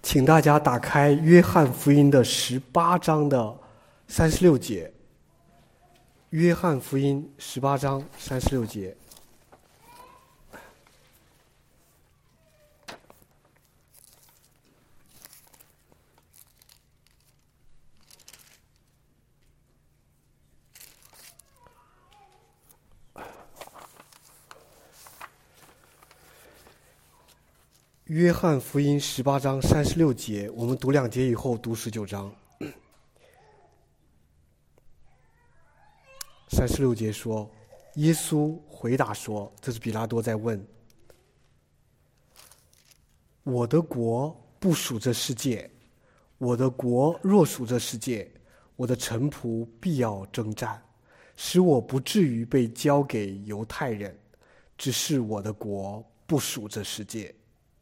请大家打开约翰福音的18章的36节。约翰福音18章36节。约翰福音18章36节，我们读2节以后读19章。36节说，耶稣回答说，这是比拉多在问，我的国不属这世界，我的国若属这世界，我的臣仆必要征战，使我不至于被交给犹太人，只是我的国不属这世界。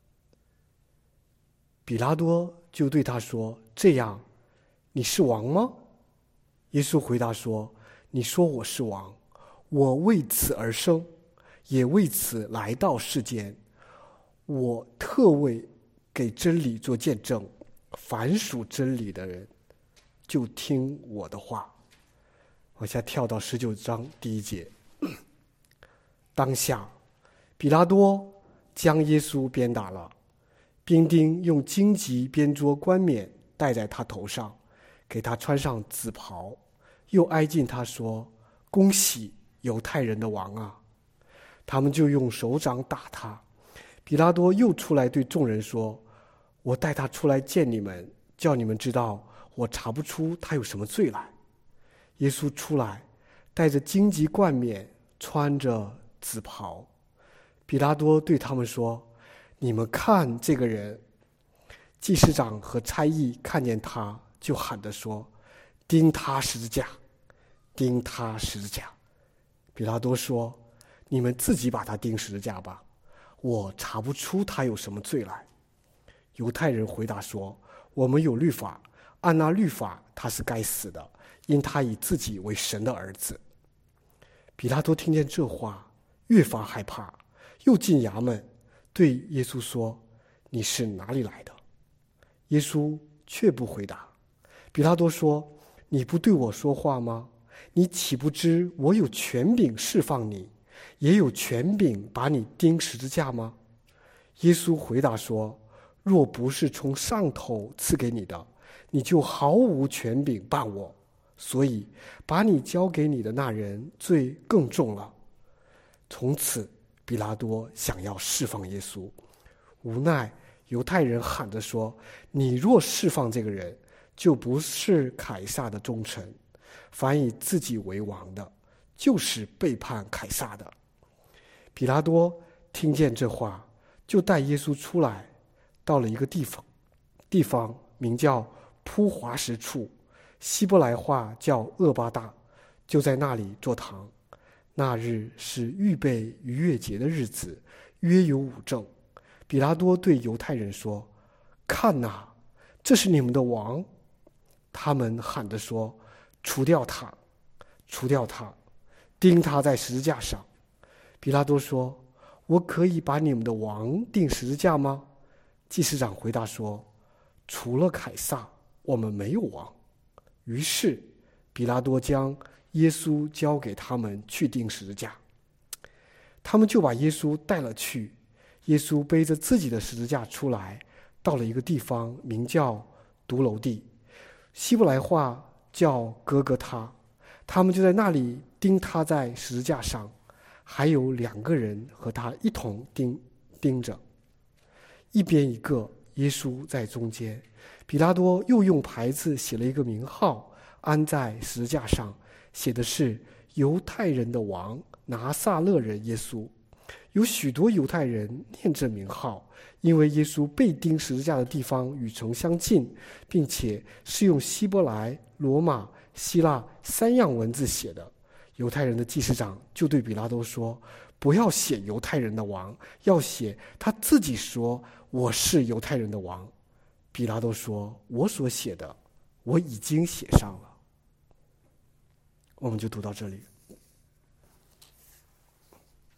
比拉多就对他说，这样你是王吗？耶稣回答说，你说我是王，我为此而生，也为此来到世间，我特为给真理做见证，凡属真理的人就听我的话。往下跳到19章第1节。当下比拉多将耶稣鞭打了，兵丁用荆棘编捉冠冕戴在他头上，给他穿上紫袍，又挨近他说，恭喜犹太人的王啊！他们就用手掌打他。比拉多又出来对众人说，我带他出来见你们，叫你们知道我查不出他有什么罪来。耶稣出来，带着荆棘冠冕，穿着紫袍。比拉多对他们说，你们看这个人。祭司长和差役看见他，就喊着说，钉他十字架，钉他十字架。比拉多说，你们自己把他钉十字架吧，我查不出他有什么罪来。犹太人回答说，我们有律法，按那律法他是该死的，因他以自己为神的儿子。比拉多听见这话，越发害怕，又进衙门，对耶稣说，你是哪里来的？耶稣却不回答。比拉多说，你不对我说话吗？你岂不知我有权柄释放你，也有权柄把你钉十字架吗？耶稣回答说，若不是从上头赐给你的，你就毫无权柄办我，所以把你交给你的那人罪更重了。从此比拉多想要释放耶稣，无奈犹太人喊着说，你若释放这个人，就不是凯撒的忠臣，凡以自己为王的，就是背叛凯撒的。比拉多听见这话，就带耶稣出来，到了一个地方名叫铺华石处，希伯来话叫厄巴大，就在那里坐堂。那日是预备逾越节的日子，约有5正。比拉多对犹太人说，看哪，这是你们的王。他们喊着说，除掉他，除掉他，钉他在十字架上。比拉多说，我可以把你们的王钉十字架吗？祭司长回答说，除了凯撒，我们没有王。于是比拉多将耶稣交给他们去钉十字架。他们就把耶稣带了去。耶稣背着自己的十字架出来，到了一个地方名叫独楼地，希伯来话叫哥哥他。他们就在那里钉他在十字架上，还有2个人和他一同钉着，一边一个，耶稣在中间。比拉多又用牌子写了一个名号，安在十字架上，写的是犹太人的王，拿撒勒人耶稣。有许多犹太人念这名号，因为耶稣被钉十字架的地方与城相近，并且是用希伯来、罗马、希腊3样文字写的。犹太人的祭司长就对比拉多说，不要写犹太人的王，要写他自己说，我是犹太人的王。比拉多说，我所写的我已经写上了。我们就读到这里。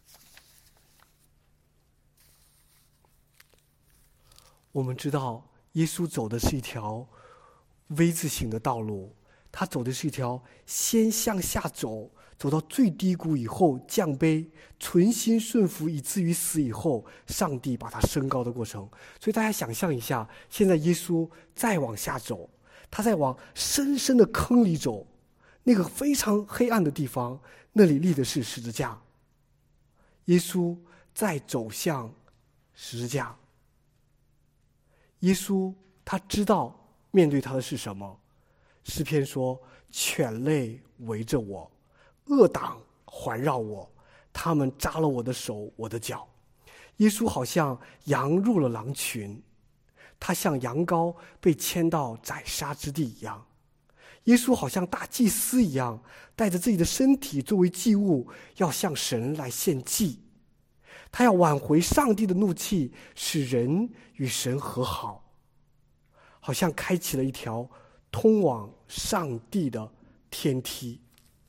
我们知道耶稣走的是一条 V 字形的道路，他走的是一条先向下走，走到最低谷以后降卑，存心顺服以至于死以后，上帝把他升高的过程。所以大家想象一下，现在耶稣再往下走，他在往深深的坑里走，那个非常黑暗的地方，那里立的是十字架。耶稣再走向十字架，耶稣他知道面对他的是什么。诗篇说，犬类围着我，恶党环绕我，他们扎了我的手我的脚。耶稣好像羊入了狼群，他像羊羔被牵到宰杀之地一样。耶稣好像大祭司一样，带着自己的身体作为祭物，要向神来献祭。他要挽回上帝的怒气，使人与神和好，好像开启了一条通往上帝的天梯。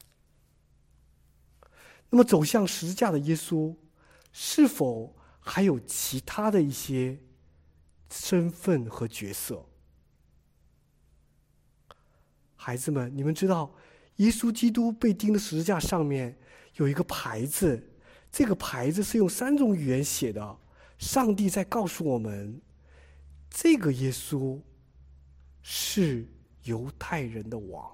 那么走向十字架的耶稣，是否还有其他的一些身份和角色？孩子们，你们知道耶稣基督被钉的十字架上面有一个牌子，这个牌子是用3种语言写的。上帝在告诉我们，这个耶稣是犹太人的王。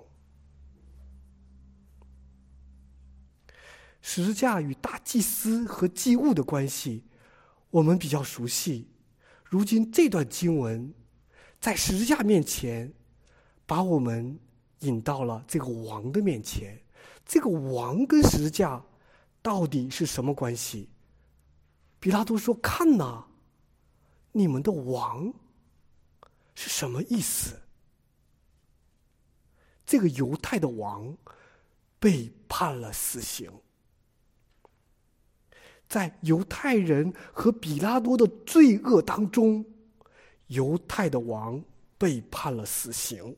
十字架与大祭司和祭物的关系我们比较熟悉。如今这段经文在十字架面前把我们引到了这个王的面前。这个王跟十字架到底是什么关系？比拉多说，看哪，你们的王是什么意思？这个犹太的王被判了死刑。在犹太人和比拉多的罪恶当中，犹太的王被判了死刑。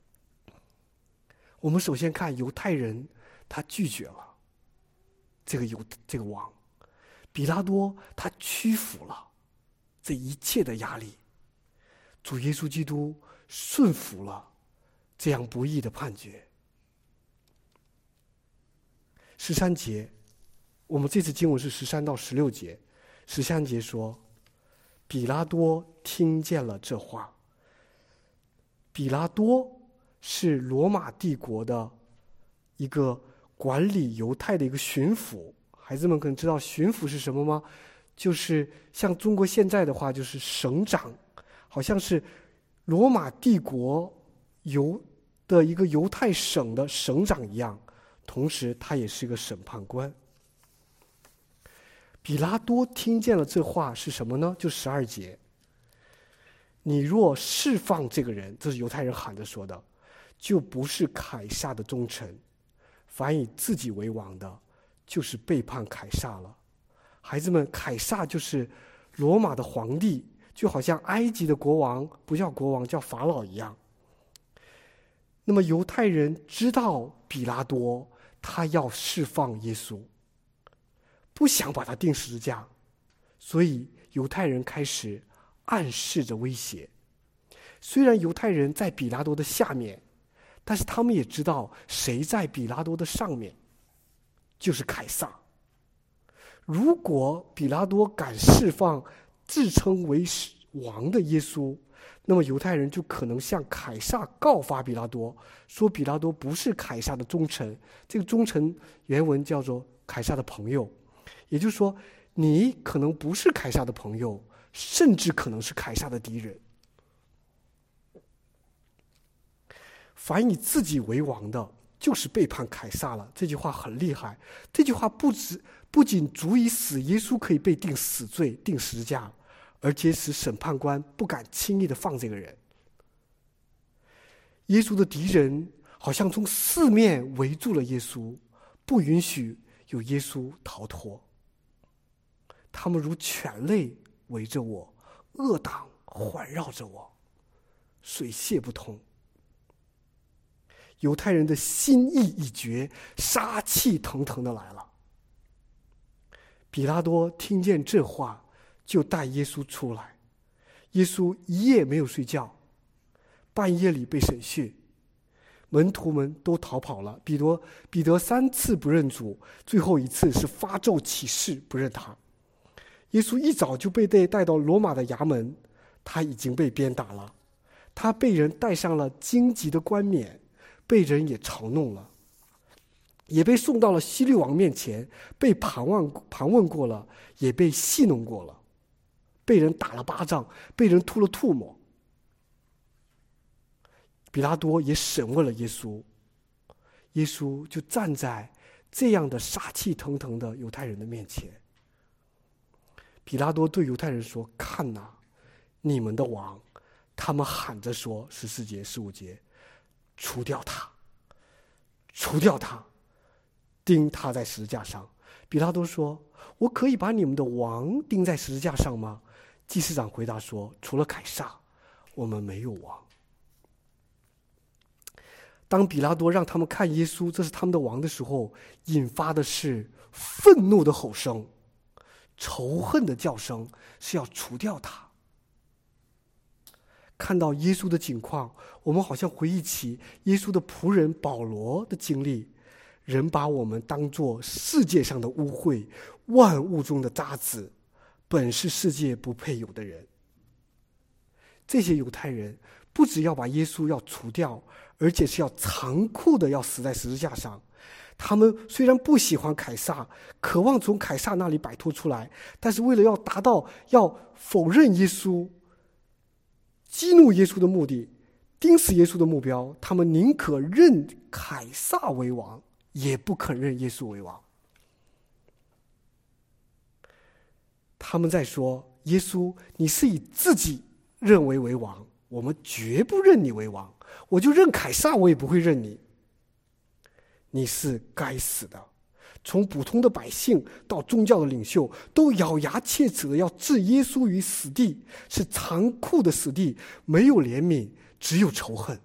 我们首先看犹太人，他拒绝了这个王。比拉多他屈服了这一切的压力，主耶稣基督顺服了这样不义的判决。13节，我们这次经文是13到16节。13节说，比拉多听见了这话。比拉多是罗马帝国的一个管理犹太的一个巡抚。孩子们可能知道巡抚是什么吗？就是像中国现在的话，就是省长，好像是罗马帝国的一个犹太省的省长一样，同时他也是一个审判官。比拉多听见了这话是什么呢？就12节，你若释放这个人，这是犹太人喊着说的，就不是凯撒的忠臣，凡以自己为王的，就是背叛凯撒了。孩子们，凯撒就是罗马的皇帝，就好像埃及的国王不叫国王，叫法老一样。那么犹太人知道比拉多他要释放耶稣，不想把他钉十字架，所以犹太人开始暗示着威胁。虽然犹太人在比拉多的下面，但是他们也知道谁在比拉多的上面，就是凯撒。如果比拉多敢释放自称为王的耶稣，那么犹太人就可能向凯撒告发比拉多，说比拉多不是凯撒的忠臣。这个忠臣原文叫做凯撒的朋友，也就是说你可能不是凯撒的朋友，甚至可能是凯撒的敌人。凡以自己为王的，就是背叛凯撒了。这句话很厉害，这句话不仅足以使耶稣可以被定死罪、定十字架，而且使审判官不敢轻易的放这个人。耶稣的敌人好像从四面围住了耶稣，不允许有耶稣逃脱。他们如犬类围着我，恶党环绕着我，水泄不通。犹太人的心意已决，杀气腾腾的来了。比拉多听见这话，就带耶稣出来。 耶稣一夜没有睡觉，半夜里被审讯，门徒们都逃跑了。彼得3次不认主，最后一次是发咒起誓不认他。耶稣一早就被带到罗马的衙门，他已经被鞭打了，他被人戴上了荆棘的冠冕，被人也嘲弄了，也被送到了希律王面前，被盘问过了，也被戏弄过了，被人打了巴掌，被人吐了唾沫。比拉多也审问了耶稣，耶稣就站在这样的杀气腾腾的犹太人的面前。比拉多对犹太人说：“看哪，你们的王！”他们喊着说，14节、15节，除掉他，除掉他，钉他在十字架上。比拉多说：“我可以把你们的王钉在十字架上吗？”祭司长回答说：“除了凯撒，我们没有王。”当比拉多让他们看耶稣，这是他们的王的时候，引发的是愤怒的吼声，仇恨的叫声，是要除掉他。看到耶稣的景况，我们好像回忆起耶稣的仆人保罗的经历，人把我们当作世界上的污秽，万物中的渣滓，本是世界不配有的人。这些犹太人不只要把耶稣要除掉，而且是要残酷的要死在十字架上。他们虽然不喜欢凯撒，渴望从凯撒那里摆脱出来，但是为了要达到要否认耶稣、激怒耶稣的目的，钉死耶稣的目标，他们宁可认凯撒为王，也不肯认耶稣为王。他们在说：“耶稣，你是以自己认为王，我们绝不认你为王，我就认凯撒，我也不会认你。你是该死的。”从普通的百姓到宗教的领袖，都咬牙切齿的要置耶稣于死地，是残酷的死地，没有怜悯，只有仇恨。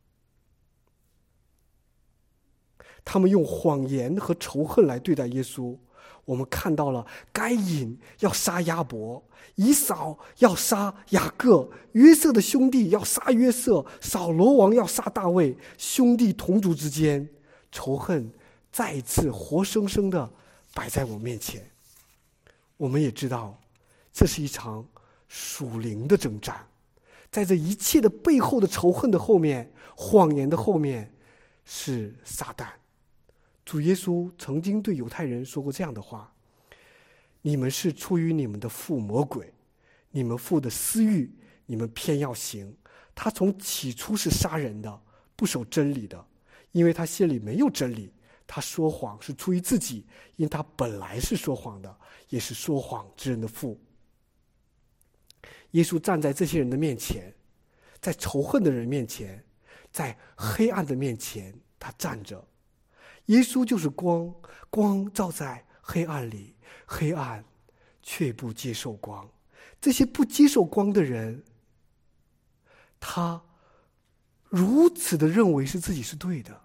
他们用谎言和仇恨来对待耶稣。我们看到了该隐要杀亚伯，以扫要杀雅各，约瑟的兄弟要杀约瑟，扫罗王要杀大卫，兄弟同族之间仇恨再一次活生生的摆在我面前。我们也知道，这是一场属灵的征战，在这一切的背后的仇恨的后面，谎言的后面是撒旦。主耶稣曾经对犹太人说过这样的话：“你们是出于你们的父魔鬼，你们父的私欲，你们偏要行。他从起初是杀人的，不守真理的，因为他心里没有真理。他说谎是出于自己，因他本来是说谎的，也是说谎之人的父。”耶稣站在这些人的面前，在仇恨的人面前，在黑暗的面前，他站着。耶稣就是光，光照在黑暗里，黑暗却不接受光。这些不接受光的人，他如此的认为是自己是对的，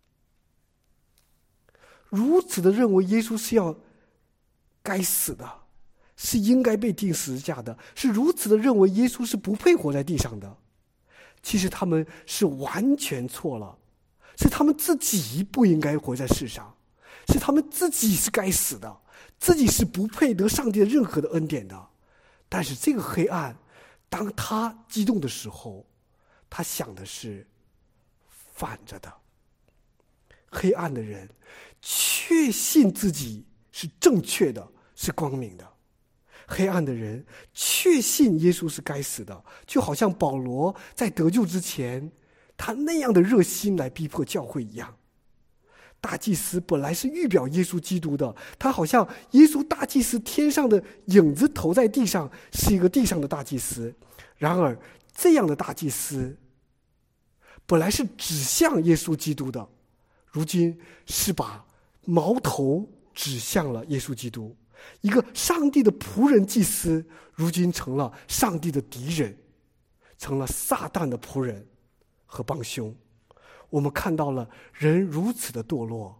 如此的认为耶稣是要该死的，是应该被钉十字架的，是如此的认为耶稣是不配活在地上的。其实他们是完全错了，是他们自己不应该活在世上，是他们自己是该死的，自己是不配得上帝的任何的恩典的。但是这个黑暗，当他激动的时候，他想的是反着的。黑暗的人确信自己是正确的，是光明的。黑暗的人确信耶稣是该死的，就好像保罗在得救之前他那样的热心来逼迫教会一样。大祭司本来是预表耶稣基督的，他好像耶稣大祭司天上的影子投在地上，是一个地上的大祭司。然而这样的大祭司本来是指向耶稣基督的，如今是把矛头指向了耶稣基督。一个上帝的仆人祭司，如今成了上帝的敌人，成了撒旦的仆人和帮凶。我们看到了人如此的堕落，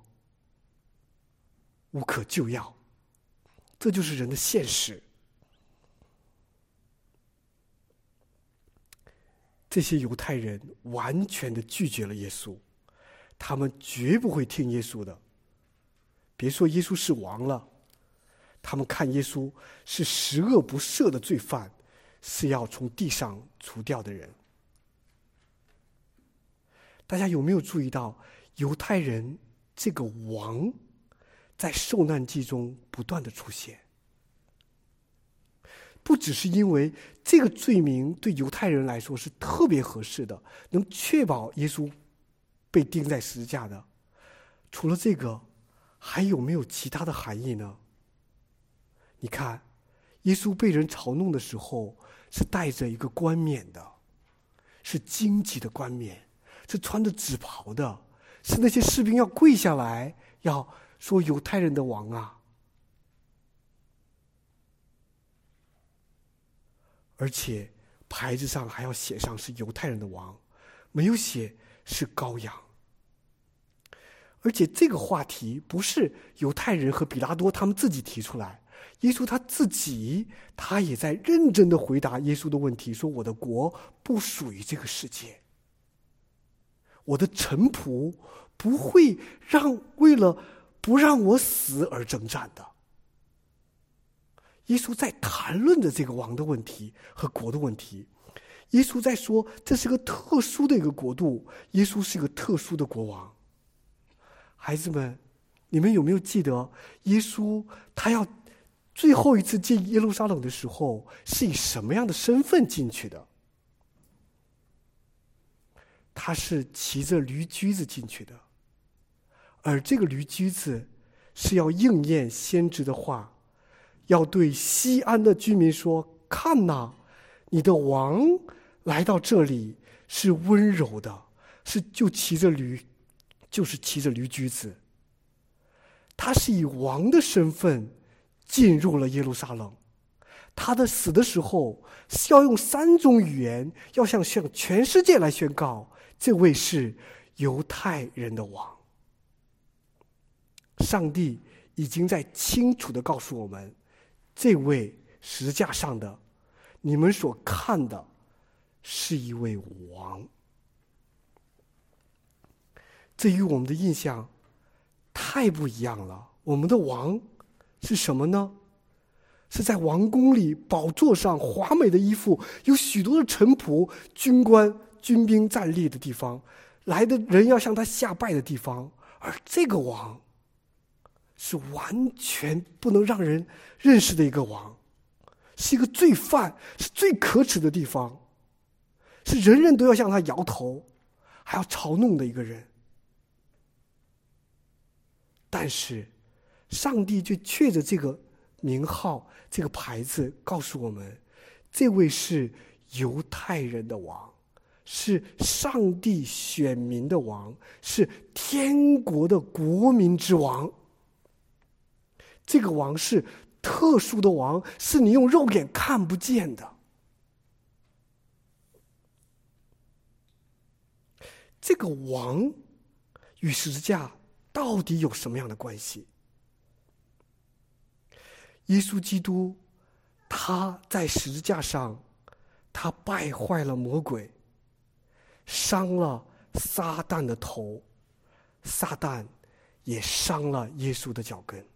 无可救药，这就是人的现实。 这些犹太人完全的拒绝了耶稣，他们绝不会听耶稣的。别说耶稣是王了，他们看耶稣是十恶不赦的罪犯，是要从地上除掉的人。大家有没有注意到，犹太人这个王在受难记中不断的出现？不只是因为这个罪名对犹太人来说是特别合适的，能确保耶稣被钉在十字架的，除了这个，还有没有其他的含义呢？你看，耶稣被人嘲弄的时候是戴着一个冠冕的，是荆棘的冠冕，是穿着紫袍的，是那些士兵要跪下来要说犹太人的王啊。而且牌子上还要写上是犹太人的王，没有写是羔羊。而且这个话题不是犹太人和比拉多他们自己提出来，耶稣他自己他也在认真的回答耶稣的问题，说我的国不属于这个世界，我的臣仆不会为了不让我死而征战的。耶稣在谈论着这个王的问题和国的问题，耶稣在说这是个特殊的一个国度，耶稣是一个特殊的国王。孩子们，你们有没有记得耶稣他要最后一次进耶路撒冷的时候是以什么样的身份进去的？他是骑着驴驹子进去的，而这个驴驹子是要应验先知的话，要对西安的居民说，看哪，你的王来到这里，是温柔的，就是骑着驴驹子。他是以王的身份进入了耶路撒冷，他的死的时候是要用3种语言，要向全世界来宣告，这位是犹太人的王。上帝已经在清楚地告诉我们，这位十字架上的你们所看的是一位王。这与我们的印象太不一样了。我们的王是什么呢？是在王宫里宝座上华美的衣服，有许多的臣仆军官军兵站立的地方，来的人要向他下拜的地方。而这个王是完全不能让人认识的一个王，是一个罪犯，是最可耻的地方，是人人都要向他摇头还要嘲弄的一个人。但是上帝却借着这个名号，这个牌子告诉我们，这位是犹太人的王，是上帝选民的王，是天国的国民之王。这个王是特殊的王，是你用肉眼看不见的。这个王与十字架到底有什么样的关系？耶稣基督他在十字架上，他败坏了魔鬼，伤了撒旦的头，撒旦也伤了耶稣的脚跟。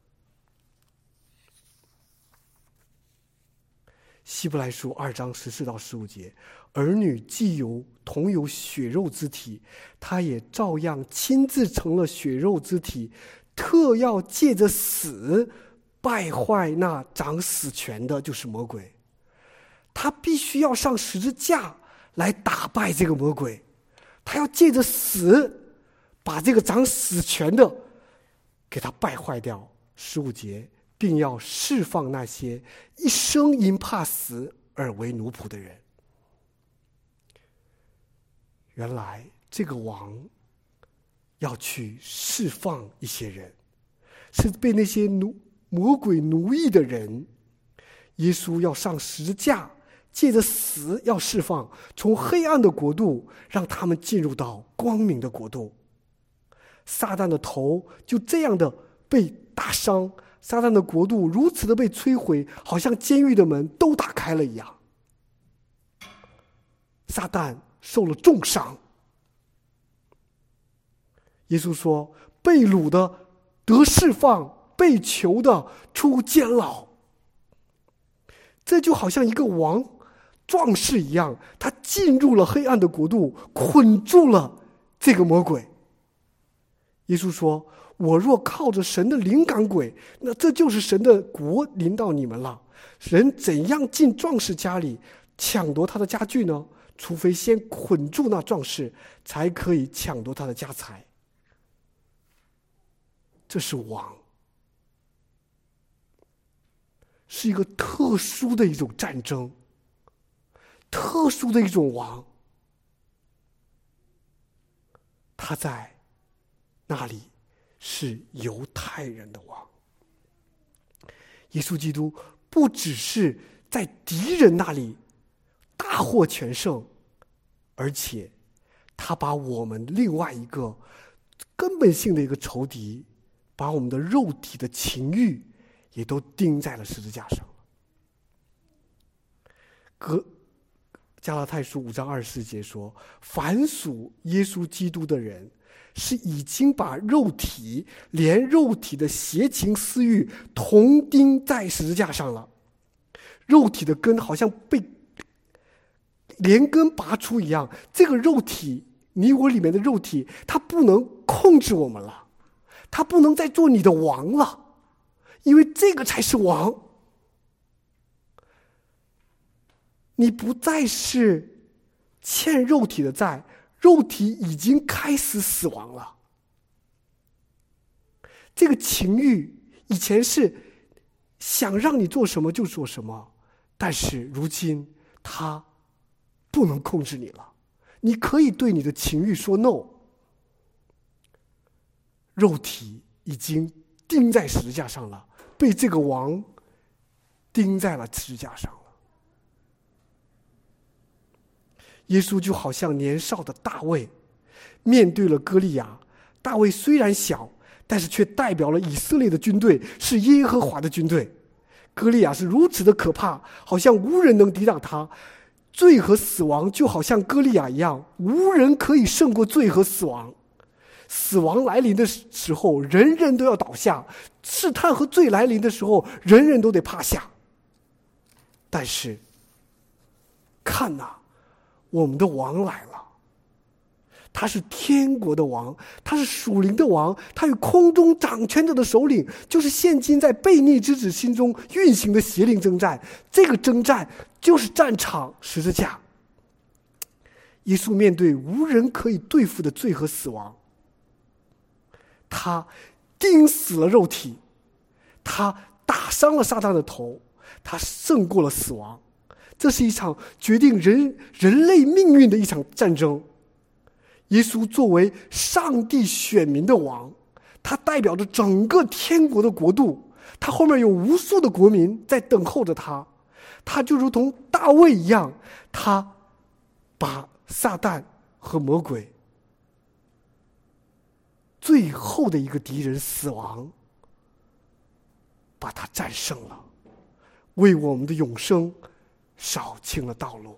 希伯来书2章14到15节，儿女既同有血肉之体，他也照样亲自成了血肉之体，特要借着死败坏那掌死权的，就是魔鬼。他必须要上十字架来打败这个魔鬼，他要借着死把这个掌死权的给他败坏掉。15节，并要释放那些一生因怕死而为奴仆的人。原来这个王要去释放一些人，是被那些魔鬼奴役的人。耶稣要上十字架，借着死要释放，从黑暗的国度让他们进入到光明的国度。撒旦的头就这样的被打伤，撒旦的国度如此的被摧毁，好像监狱的门都打开了一样。撒旦受了重伤。耶稣说，被掳的得释放，被囚的出监牢。这就好像一个王壮士一样，他进入了黑暗的国度，捆住了这个魔鬼。耶稣说，我若靠着神的灵赶鬼，那这就是神的国临到你们了。人怎样进壮士家里抢夺他的家具呢？除非先捆住那壮士，才可以抢夺他的家财。这是王，是一个特殊的一种战争，特殊的一种王。他在那里是犹太人的王。耶稣基督不只是在敌人那里大获全胜，而且他把我们另外一个根本性的一个仇敌，把我们的肉体的情欲也都钉在了十字架上。加拉太书5章24节说，凡属耶稣基督的人，是已经把肉体连肉体的邪情私欲同钉在十字架上了。肉体的根好像被连根拔出一样，这个肉体，你我里面的肉体，它不能控制我们了，它不能再做你的王了，因为这个才是王。你不再是欠肉体的债，肉体已经开始死亡了。这个情欲以前是想让你做什么就做什么，但是如今它不能控制你了。你可以对你的情欲说 no， 肉体已经钉在十字架上了，被这个王钉在了十字架上了。耶稣就好像年少的大卫，面对了歌利亚。大卫虽然小，但是却代表了以色列的军队，是耶和华的军队。歌利亚是如此的可怕，好像无人能抵挡他。罪和死亡就好像歌利亚一样，无人可以胜过罪和死亡。死亡来临的时候，人人都要倒下；试探和罪来临的时候，人人都得趴下。但是看哪，我们的王来了，他是天国的王，他是属灵的王，他与空中掌权者的首领，就是现今在悖逆之子心中运行的邪灵征战。这个征战就是战场，十字架。耶稣面对无人可以对付的罪和死亡，他钉死了肉体，他打伤了撒旦的头，他胜过了死亡。这是一场决定人类命运的一场战争。耶稣作为上帝选民的王，他代表着整个天国的国度，他后面有无数的国民在等候着他。他就如同大卫一样，他把撒旦和魔鬼最后的一个敌人死亡，把他战胜了，为我们的永生扫清了道路。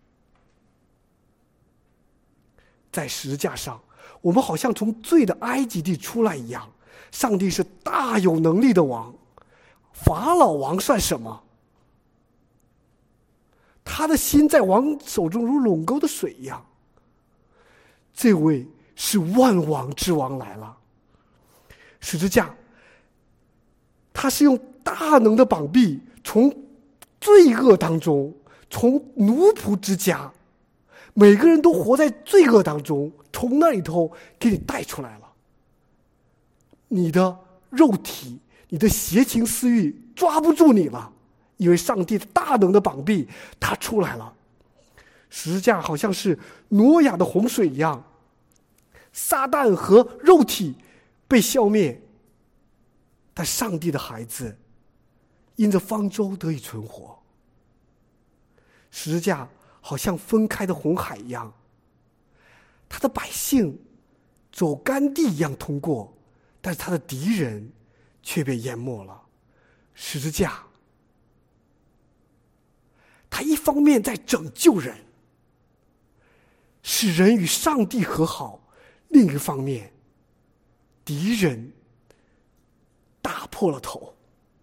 在十字架上，我们好像从罪的埃及地出来一样。上帝是大有能力的王，法老王算什么？他的心在王手中如垄沟的水一样。这位是万王之王来了。十字架，他是用大能的膀臂从罪恶当中，从奴仆之家，每个人都活在罪恶当中，从那里头给你带出来了。你的肉体，你的邪情私欲抓不住你了，因为上帝的大能的膀臂他出来了。十字架好像是挪亚的洪水一样，撒旦和肉体被消灭，但上帝的孩子因着方舟得以存活。十字架好像分开的红海一样，他的百姓走干地一样通过，但是他的敌人却被淹没了。十字架，他一方面在拯救人， 使人与上帝和好，另一方面，敌人打破了头。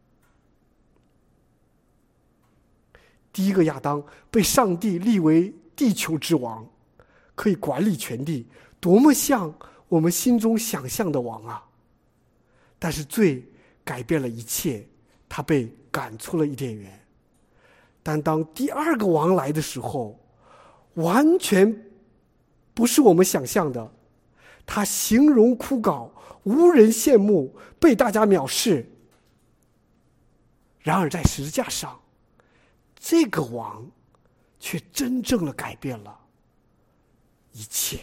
第一个亚当被上帝立为地球之王，可以管理全地，多么像我们心中想象的王啊！但是罪改变了一切，他被赶出了伊甸园。但当第二个王来的时候，完全不是我们想象的，他形容枯槁，无人羡慕，被大家藐视。然而在十字架上，这个王却真正的改变了一切。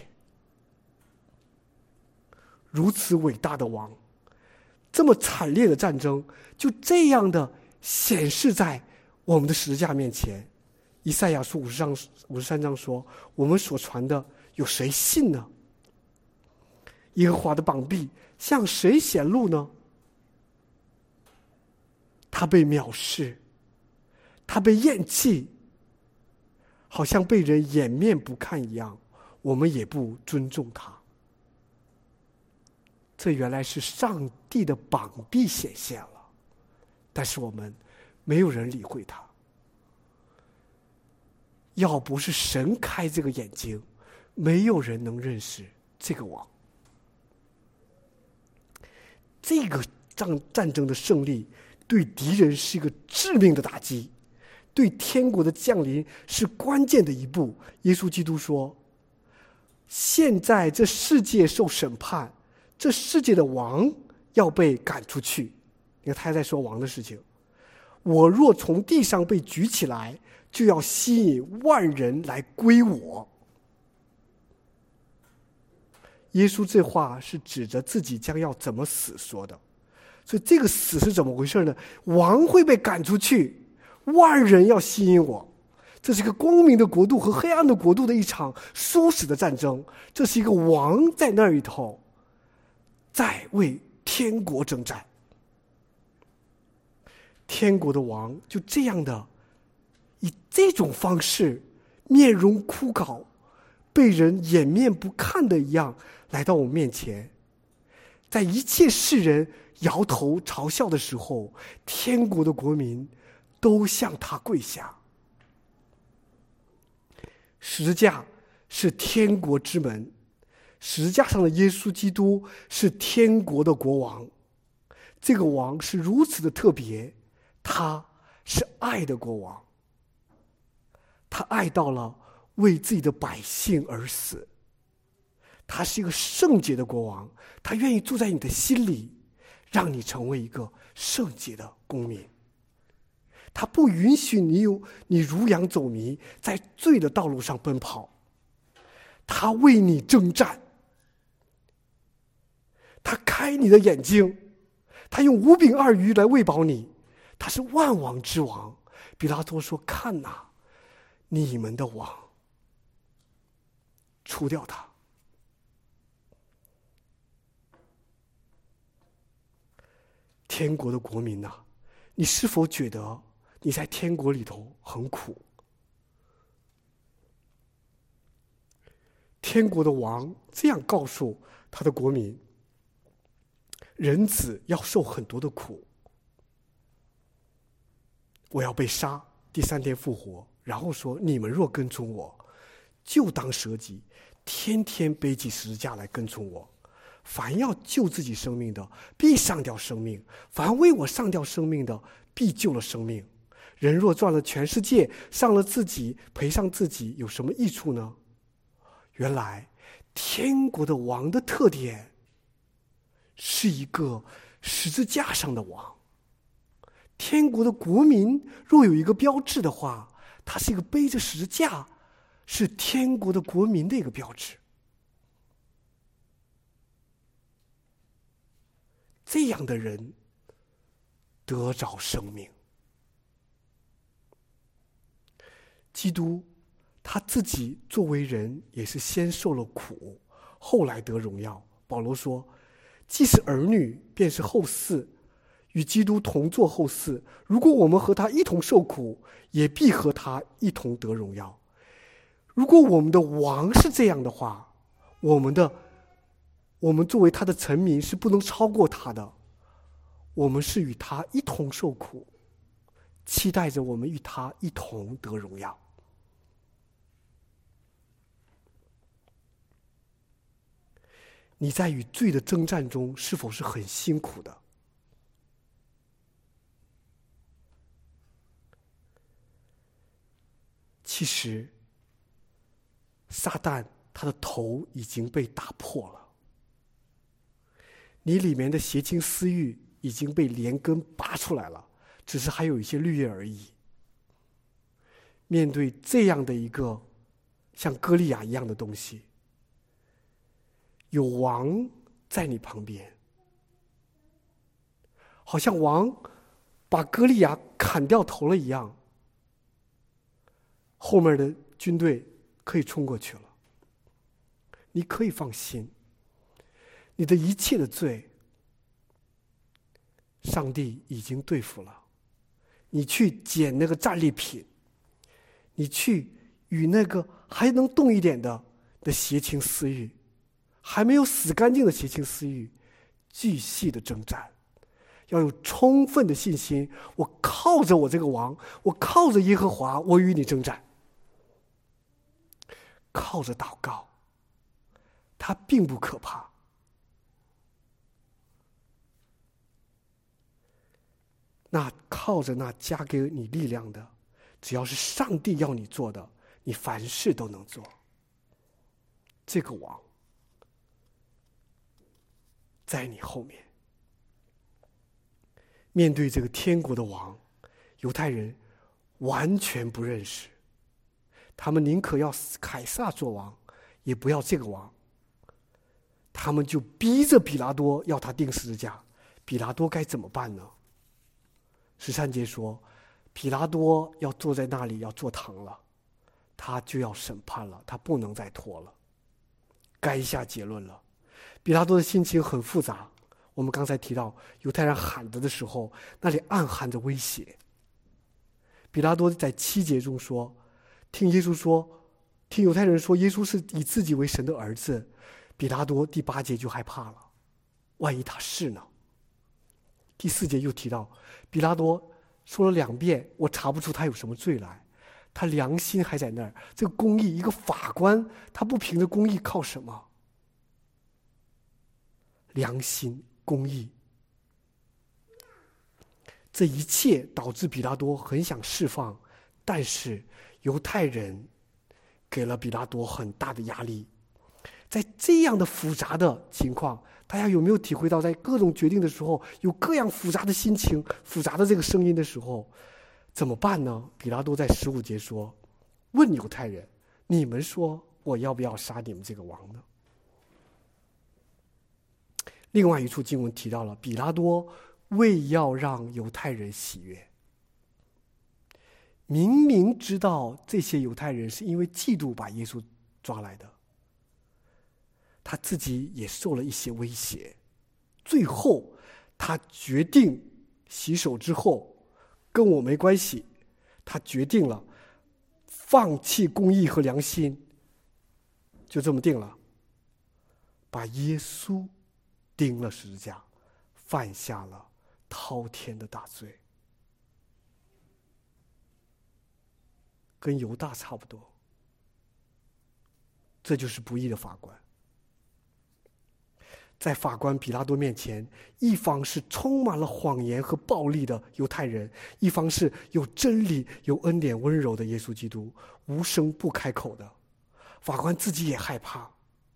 如此伟大的王，这么惨烈的战争，就这样的显示在我们的十字架面前。以赛亚书53章说，我们所传的有谁信呢？耶和华的膀臂向谁显露呢？他被藐视，他被厌弃，好像被人掩面不看一样，我们也不尊重他。这原来是上帝的膀臂显现了，但是我们没有人理会他。要不是神开这个眼睛，没有人能认识这个王。这个战争的胜利对敌人是一个致命的打击，对天国的降临是关键的一步。耶稣基督说，现在这世界受审判，这世界的王要被赶出去。你看他还在说王的事情。我若从地上被举起来，就要吸引万人来归我。耶稣这话是指着自己将要怎么死说的。所以这个死是怎么回事呢？王会被赶出去，万人要吸引我。这是一个光明的国度和黑暗的国度的一场殊死的战争。这是一个王在那里头在为天国征战。天国的王就这样的以这种方式，面容枯槁，被人掩面不看的一样来到我们面前。在一切世人摇头嘲笑的时候，天国的国民都向他跪下。十字架是天国之门，十字架上的耶稣基督是天国的国王。这个王是如此的特别，他是爱的国王，他爱到了为自己的百姓而死。他是一个圣洁的国王，他愿意住在你的心里，让你成为一个圣洁的公民。他不允许你如羊走迷，在罪的道路上奔跑。他为你征战，他开你的眼睛，他用5饼2鱼来喂饱你。他是万王之王。比拉多说，看哪，你们的王，除掉他。天国的国民啊，你是否觉得你在天国里头很苦？天国的王这样告诉他的国民，人子要受很多的苦，我要被杀，第3天复活。然后说，你们若跟从我，就当舍己，天天背起十字架来跟从我。凡要救自己生命的，必上吊生命；凡为我上吊生命的，必救了生命。人若赚了全世界，伤了自己，赔上自己，有什么益处呢？原来天国的王的特点是一个十字架上的王。天国的国民若有一个标志的话，它是一个背着十字架，是天国的国民的一个标志。这样的人得着生命。基督他自己作为人，也是先受了苦，后来得荣耀。保罗说，既是儿女，便是后嗣，与基督同作后嗣。如果我们和他一同受苦，也必和他一同得荣耀。 如果我们的王是这样的话，我们作为他的臣民是不能超过他的，我们是与他一同受苦，期待着我们与他一同得荣耀。你在与罪的征战中是否是很辛苦的？其实撒旦他的头已经被打破了，你里面的邪情私欲已经被连根拔出来了，只是还有一些绿叶而已。面对这样的一个像歌利亚一样的东西，有王在你旁边，好像王把歌利亚砍掉头了一样，后面的军队可以冲过去了。你可以放心，你的一切的罪上帝已经对付了。你去捡那个战利品，你去与那个还能动一点的邪情私欲，还没有死干净的邪情私欲继续的征战，要有充分的信心，我靠着我这个王，我靠着耶和华，我与你征战。靠着祷告，它并不可怕。那靠着那加给你力量的，只要是上帝要你做的，你凡事都能做。这个王在你后面。面对这个天国的王，犹太人完全不认识，他们宁可要凯撒做王，也不要这个王。他们就逼着比拉多要他钉十字架，比拉多该怎么办呢？13节说，比拉多要坐在那里要坐堂了，他就要审判了，他不能再拖了，该下结论了。比拉多的心情很复杂，我们刚才提到犹太人喊着的时候，那里暗含着威胁。比拉多在7节中说，听犹太人说耶稣是以自己为神的儿子，比拉多第8节就害怕了，万一他是呢？第4节又提到，比拉多说了2遍，我查不出他有什么罪来，他良心还在那儿。这个公义，一个法官，他不凭着公义靠什么？良心、公义，这一切导致比拉多很想释放，但是犹太人给了比拉多很大的压力。在这样的复杂的情况，大家有没有体会到，在各种决定的时候，有各样复杂的心情、复杂的这个声音的时候，怎么办呢？比拉多在15节说，问犹太人，你们说我要不要杀你们这个王呢？另外一处经文提到了，比拉多为要让犹太人喜悦，明明知道这些犹太人是因为嫉妒把耶稣抓来的，他自己也受了一些威胁，最后他决定洗手之后跟我没关系，他决定了放弃公义和良心，就这么定了，把耶稣钉了十字架，犯下了滔天的大罪，跟犹大差不多。这就是不义的法官。在法官比拉多面前，一方是充满了谎言和暴力的犹太人，一方是有真理、有恩典、温柔的耶稣基督，无声不开口的。法官自己也害怕，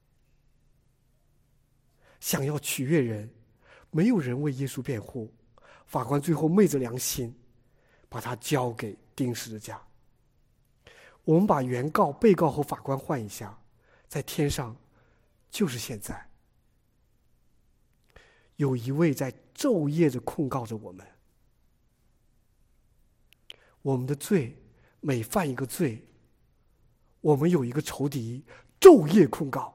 想要取悦人，没有人为耶稣辩护，法官最后昧着良心把他交给钉十字架。我们把原告、被告和法官换一下，在天上就是现在，有一位在昼夜着控告着我们，我们的罪每犯一个罪，我们有一个仇敌昼夜控告，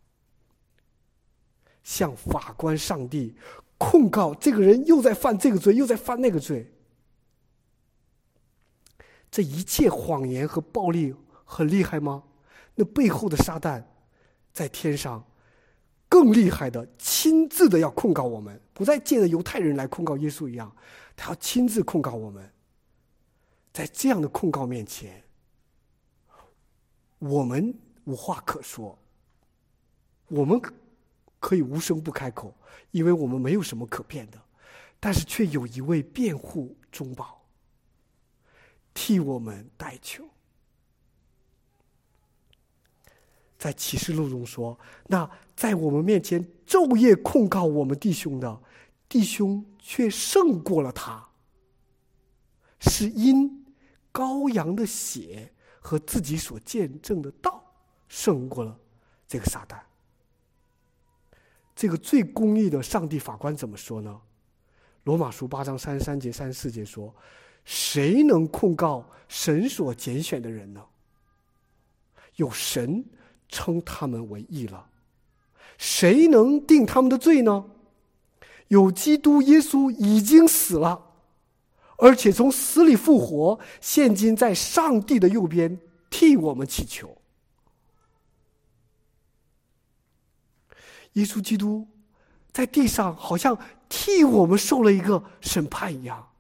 向法官上帝控告这个人又在犯这个罪，又在犯那个罪。这一切谎言和暴力很厉害吗？ 那背后的撒旦在天上更厉害的亲自的要控告我们，不再借着犹太人来控告耶稣一样，他要亲自控告我们。在这样的控告面前，我们无话可说，我们可以无声不开口，因为我们没有什么可辩的，但是却有一位辩护中保替我们代求。在启示录中说，那在我们面前昼夜控告我们弟兄的，弟兄却胜过了他，是因羔羊的血和自己所见证的道胜过了这个撒旦。这个最公义的上帝法官怎么说呢？罗马书8章33节34节说，谁能控告神所拣选的人呢？有神称他们为义了。谁能定他们的罪呢？有基督耶稣已经死了，而且从死里复活，现今在上帝的右边替我们祈求。耶稣基督在地上好像替我们受了一个审判一样，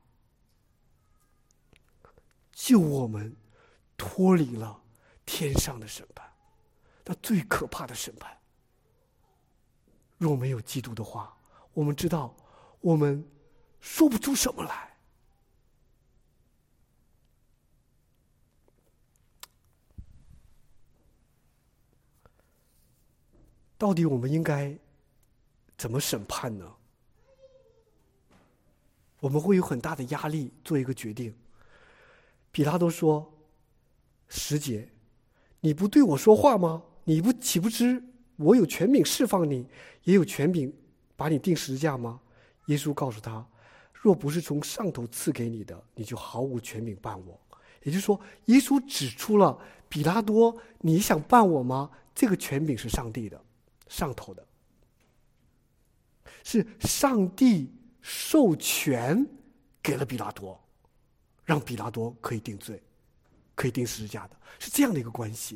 救我们脱离了天上的审判，那最可怕的审判。若没有基督的话，我们知道我们说不出什么来。到底我们应该怎么审判呢？我们会有很大的压力做一个决定。比拉多说10节，你不对我说话吗？你岂不知我有权柄释放你，也有权柄把你钉十字架吗？耶稣告诉他，若不是从上头赐给你的，你就毫无权柄办我。也就是说，耶稣指出了比拉多，你想办我吗？这个权柄是上帝的，上头的，是上帝授权给了比拉多，让比拉多可以定罪，可以钉十字架的，是这样的一个关系。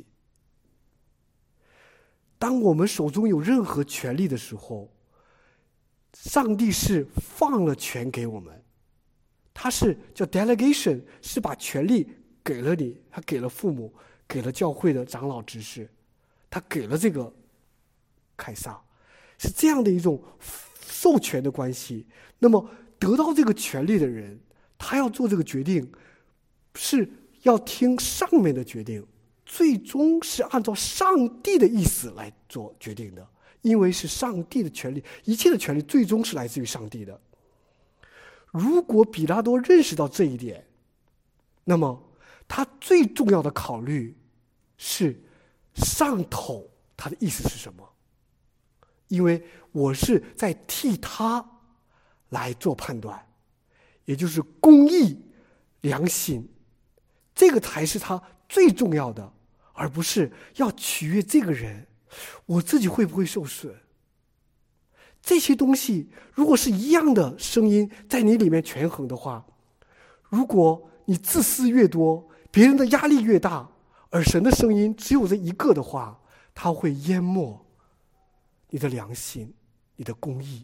当我们手中有任何权利的时候，上帝是放了权给我们，他是叫 delegation， 是把权利给了你，他给了父母，给了教会的长老执事，他给了这个凯撒，是这样的一种授权的关系。那么得到这个权利的人，他要做这个决定，是要听上面的决定，最终是按照上帝的意思来做决定的，因为是上帝的权利，一切的权利最终是来自于上帝的。如果比拉多认识到这一点，那么他最重要的考虑是上头他的意思是什么，因为我是在替他来做判断，也就是公义、良心，这个才是他最重要的，而不是要取悦这个人，我自己会不会受损。这些东西如果是一样的声音在你里面权衡的话，如果你自私越多，别人的压力越大，而神的声音只有这一个的话，它会淹没你的良心，你的公义，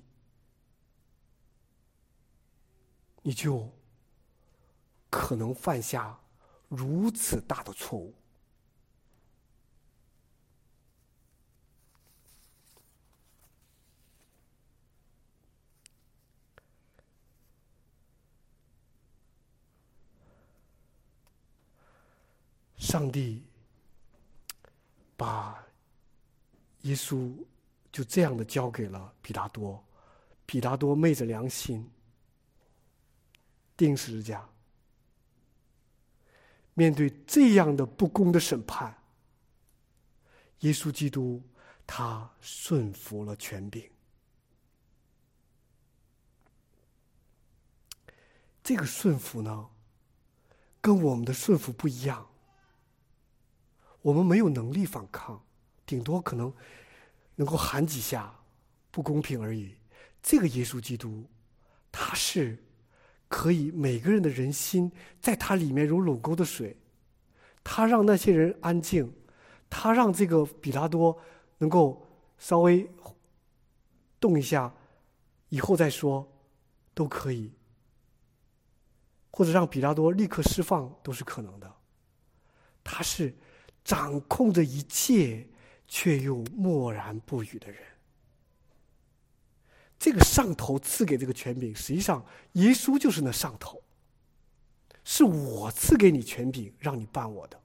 你就可能犯下如此大的错误。上帝把耶稣就这样的交给了比拉多，比拉多昧着良心钉十字架。面对这样的不公的审判，耶稣基督他顺服了权柄。这个顺服呢，跟我们的顺服不一样。我们没有能力反抗，顶多可能能够喊几下不公平而已。这个耶稣基督他是可以每个人的人心在他里面如垄沟的水，他让那些人安静， 他让这个比拉多能够稍微动一下，以后再说都可以，或者让比拉多立刻释放都是可能的。他是掌控着一切却又默然不语的人。这个上头赐给这个权柄，实际上耶稣就是那上头，是我赐给你权柄让你办我的。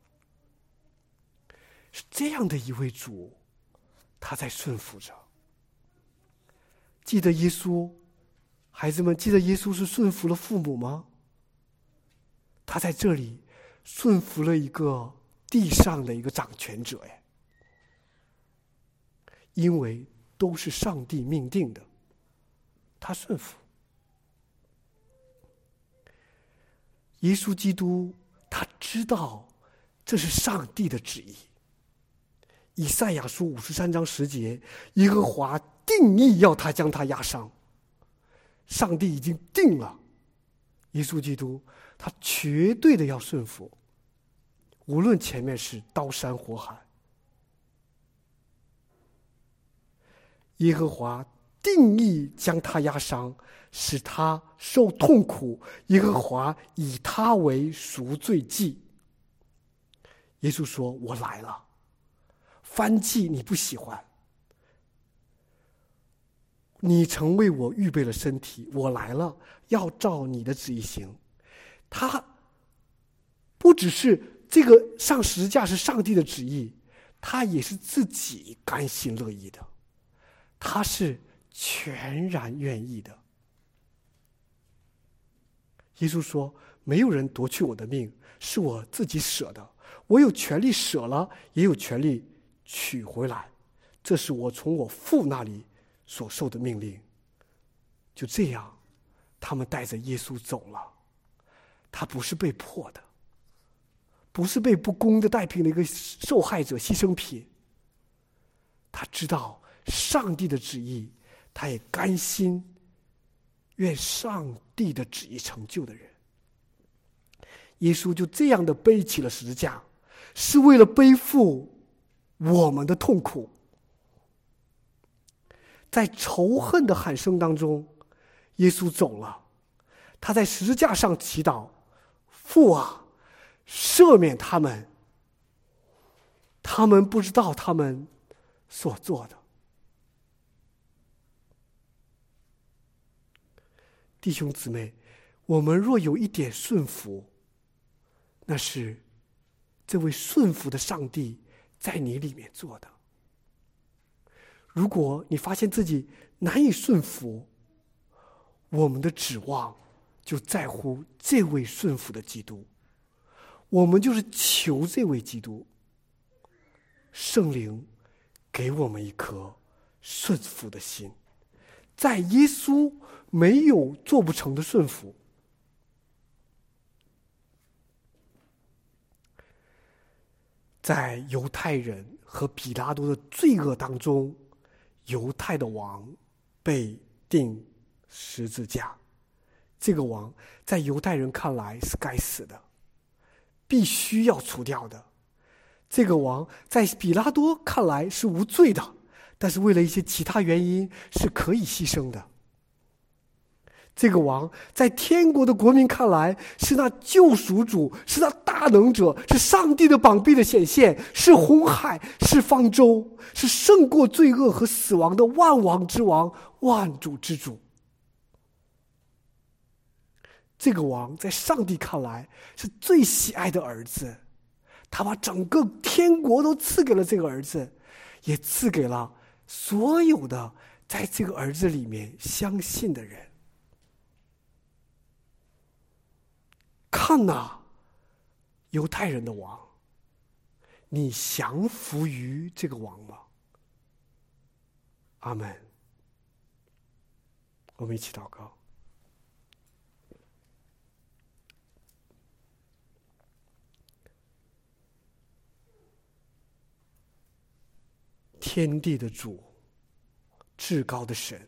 是这样的一位主，他在顺服着。记得耶稣，孩子们，记得耶稣是顺服了父母吗？他在这里顺服了一个地上的一个掌权者，因为都是上帝命定的，他顺服。耶稣基督他知道这是上帝的旨意。以赛亚书53章10节，耶和华定义要他将他压伤。上帝已经定了，耶稣基督他绝对的要顺服，无论前面是刀山火海。耶和华定义将他压伤，使他受痛苦，耶和华以他为赎罪祭。耶稣说，我来了，燔祭你不喜欢，你曾为我预备了身体，我来了，要照你的旨意行。他不只是这个上十字架是上帝的旨意，他也是自己甘心乐意的，他是全然愿意的。耶稣说，没有人夺去我的命，是我自己舍的，我有权利舍了，也有权利取回来，这是我从我父那里所受的命令。就这样，他们带着耶稣走了。他不是被迫的，不是被不公的待聘的一个受害者牺牲品。他知道上帝的旨意，他也甘心愿上帝的旨意成就的人。耶稣就这样的背起了十字架，是为了背负我们的痛苦。在仇恨的喊声当中，耶稣走了，他在十字架上祈祷，父啊，赦免他们，他们不知道他们所做的。弟兄姊妹，我们若有一点顺服，那是这位顺服的上帝在你里面做的。如果你发现自己难以顺服，我们的指望就在乎这位顺服的基督，我们就是求这位基督，圣灵给我们一颗顺服的心。在耶稣没有做不成的顺服。在犹太人和比拉多的罪恶当中，犹太的王被钉十字架。这个王在犹太人看来是该死的，必须要除掉的。这个王在比拉多看来是无罪的，但是为了一些其他原因是可以牺牲的。这个王在天国的国民看来是那救赎主，是那大能者，是上帝的膀臂的显现，是红海，是方舟，是胜过罪恶和死亡的万王之王，万主之主。这个王在上帝看来是最喜爱的儿子，他把整个天国都赐给了这个儿子，也赐给了所有的在这个儿子里面相信的人。看哪，犹太人的王，你降服于这个王吗？阿们。我们一起祷告。天地的主，至高的神，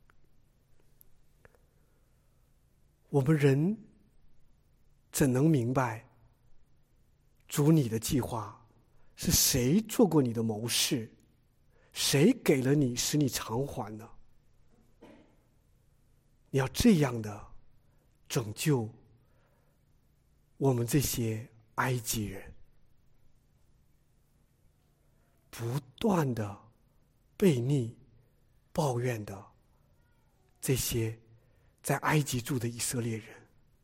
我们人怎能明白主你的计划是谁做过你的谋士？谁给了你，使你偿还呢？你要这样的拯救我们这些埃及人，不断的悖逆、抱怨的这些在埃及住的以色列人。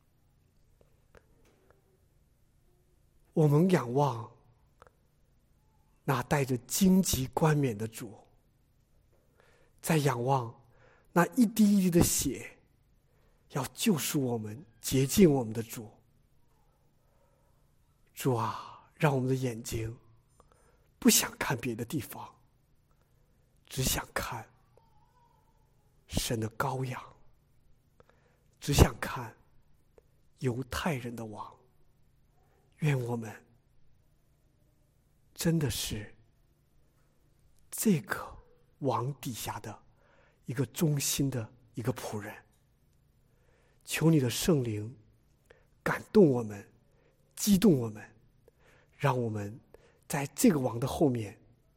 我们仰望那带着荆棘冠冕的主，在仰望那一滴一滴的血要救赎我们、洁净我们的主。主啊，让我们的眼睛不想看别的地方，只想看神的羔羊，只想看犹太人的王。愿我们真的是这个王底下的一个忠心的一个仆人。求你的圣灵感动我们，激动我们，让我们在这个王的后面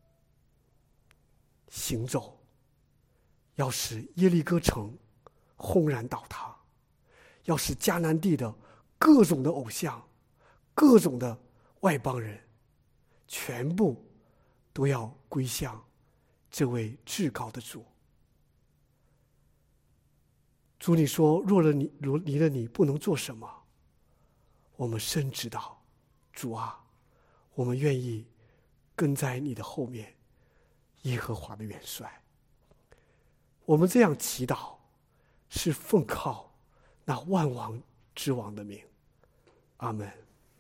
行走，要使耶利哥城轰然倒塌，要使迦南地的各种的偶像、各种的外邦人全部都要归向这位至高的主。主，你说若离了你不能做什么，我们深知道。主啊，我们愿意跟在你的后面，耶和华的元帅。我们这样祈祷是奉靠那万王之王的名。阿们。